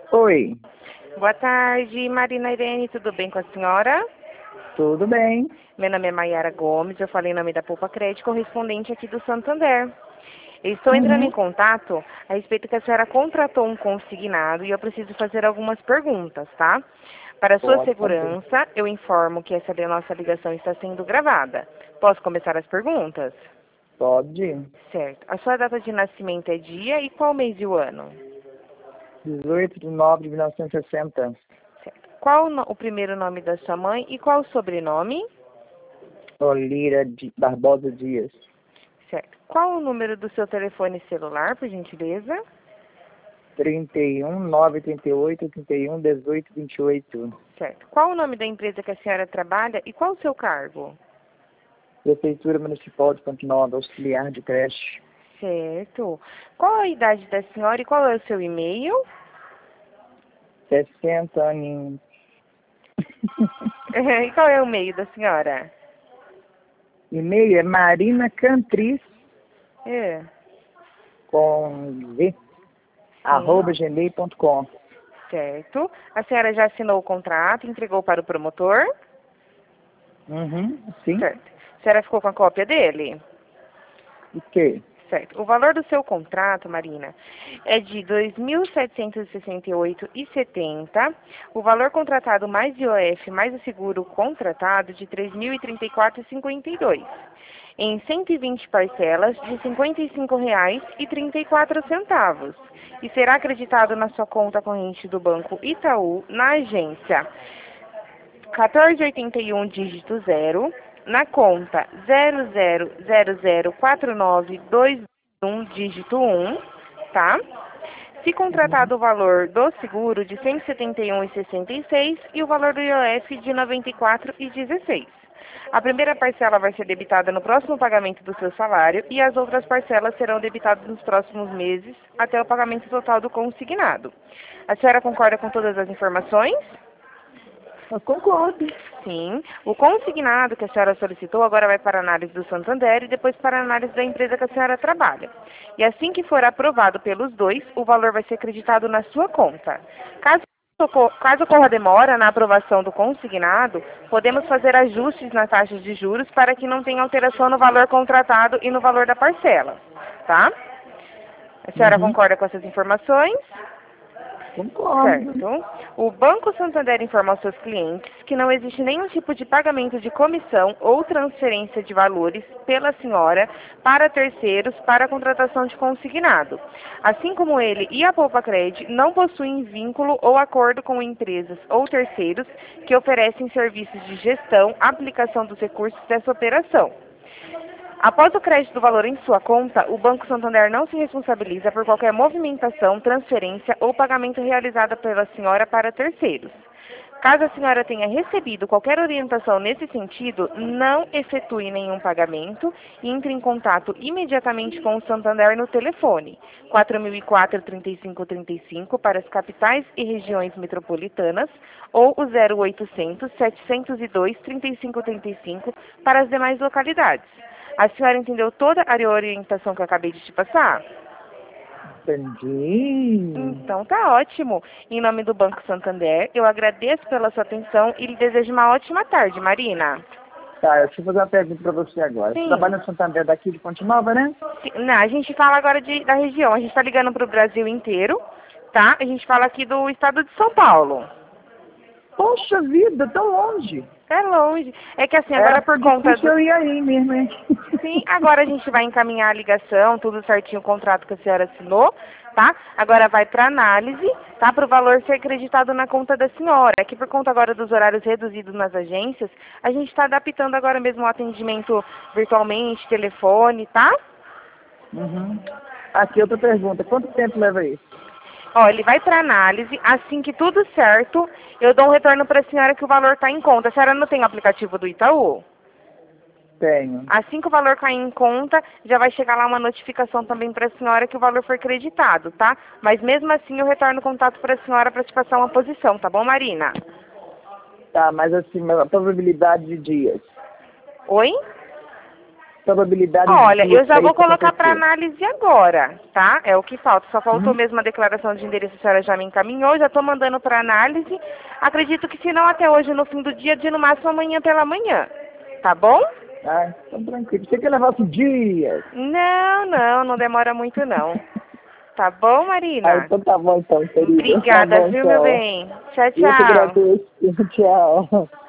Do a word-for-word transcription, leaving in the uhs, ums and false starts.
Oi, Boa tarde, Marina Irene, tudo bem com a senhora? tudo bem? Meu nome é Maiara Gomes, eu falei em nome da Poupa Crédito, correspondente aqui do Santander. Eu estou entrando em Uhum. contato a respeito que a senhora contratou um consignado e eu preciso fazer algumas perguntas, tá? Para sua Pode fazer. segurança, eu informo que essa nossa ligação está sendo gravada. Posso começar as perguntas? Pode. Certo. A sua data de nascimento é dia e qual mês e o ano? dezoito de nove de mil novecentos e sessenta. Certo. Qual o no- o primeiro nome da sua mãe e qual o sobrenome? Olira de Barbosa Dias. Certo. Qual o número do seu telefone celular, por gentileza? trinta e um, nove, trinta e oito, trinta e um, dezoito, vinte e oito. Certo. Qual o nome da empresa que a senhora trabalha e qual o seu cargo? Prefeitura Municipal de Ponte Nova, auxiliar de creche. Certo. Qual a idade da senhora e qual é o seu e-mail? sessenta aninhos. E qual é o e-mail da senhora? E-mail é Marina Cantris, É. com Z, Sim. arroba gmail ponto com. Certo. A senhora já assinou o contrato, entregou para o promotor? Uhum, sim. Certo. A senhora ficou com a cópia dele? O quê? Certo. O valor do seu contrato, Marina, é de dois mil setecentos e sessenta e oito reais e setenta centavos. O valor contratado mais I O F mais o seguro contratado de três mil e trinta e quatro reais e cinquenta e dois centavos. Em cento e vinte parcelas de cinquenta e cinco reais e trinta e quatro centavos. E será acreditado na sua conta corrente do Banco Itaú, na agência quatorze oitenta e um, dígito zero, na conta zero zero zero zero quatro nove dois um, dígito um, tá? Se Uhum. contratado o valor do seguro de cento e setenta e um reais e sessenta e seis centavos e o valor do I O F de noventa e quatro reais e dezesseis centavos. A primeira parcela vai ser debitada no próximo pagamento do seu salário e as outras parcelas serão debitadas nos próximos meses até o pagamento total do consignado. A senhora concorda com todas as informações? Eu concordo. Sim. O consignado que a senhora solicitou agora vai para a análise do Santander e depois para a análise da empresa que a senhora trabalha. E assim que for aprovado pelos dois, o valor vai ser acreditado na sua conta. Caso ocor- caso ocorra demora na aprovação do consignado, podemos fazer ajustes nas taxas de juros para que não tenha alteração no valor contratado e no valor da parcela. Tá? A senhora Uhum. concorda com essas informações? Concordo. Certo. O Banco Santander informa aos seus clientes que não existe nenhum tipo de pagamento de comissão ou transferência de valores pela senhora para terceiros para a contratação de consignado. Assim como ele e a Poupa Cred não possuem vínculo ou acordo com empresas ou terceiros que oferecem serviços de gestão, aplicação dos recursos dessa operação. Após o crédito do valor em sua conta, o Banco Santander não se responsabiliza por qualquer movimentação, transferência ou pagamento realizada pela senhora para terceiros. Caso a senhora tenha recebido qualquer orientação nesse sentido, não efetue nenhum pagamento e entre em contato imediatamente com o Santander no telefone quatro mil e quatro, trinta e cinco trinta e cinco para as capitais e regiões metropolitanas ou o zero oitocentos, setecentos e dois, trinta e cinco trinta e cinco para as demais localidades. A senhora entendeu toda a orientação que eu acabei de te passar? Entendi. Então tá ótimo. Em nome do Banco Santander, eu agradeço pela sua atenção e lhe desejo uma ótima tarde, Marina. Tá, deixa eu fazer uma pergunta para você agora. Você Sim. trabalha no Santander daqui de Ponte Nova, né? Sim, não, a gente fala agora de, da região. A gente está ligando para o Brasil inteiro, tá? A gente fala aqui do estado de São Paulo. Poxa vida, tão longe. É longe. É que assim, Era agora por conta difícil do... eu ir aí mesmo, hein? Sim, agora a gente vai encaminhar a ligação, tudo certinho, o contrato que a senhora assinou, tá? Agora vai para análise, tá? Para o valor ser acreditado na conta da senhora. É que por conta agora dos horários reduzidos nas agências, a gente está adaptando agora mesmo o atendimento virtualmente, telefone, tá? Uhum. Aqui outra pergunta. Quanto tempo leva isso? Ó, ele vai para análise, assim que tudo certo, eu dou um retorno para a senhora que o valor está em conta. A senhora não tem o aplicativo do Itaú? Tenho. Assim que o valor cair em conta, já vai chegar lá uma notificação também para a senhora que o valor foi creditado, tá? Mas mesmo assim eu retorno o contato para a senhora para te passar uma posição, tá bom, Marina? Tá, mas assim, a probabilidade de dias. Oi? probabilidade Olha, de eu já vou isso colocar para acontecer? análise agora, tá? É o que falta. Só faltou Hum? mesmo a declaração de endereço, a senhora já me encaminhou, já estou mandando para análise. Acredito que se não até hoje no fim do dia, de no máximo amanhã pela manhã. Tá bom? Ah, então tranquilo. Você que levasse dias. Não, não, não demora muito não. Tá bom, Ah, Marina? então tá bom então, querida. Tá Obrigada, bom viu, meu então. bem? Tchau, Eu que tchau. agradeço. Tchau.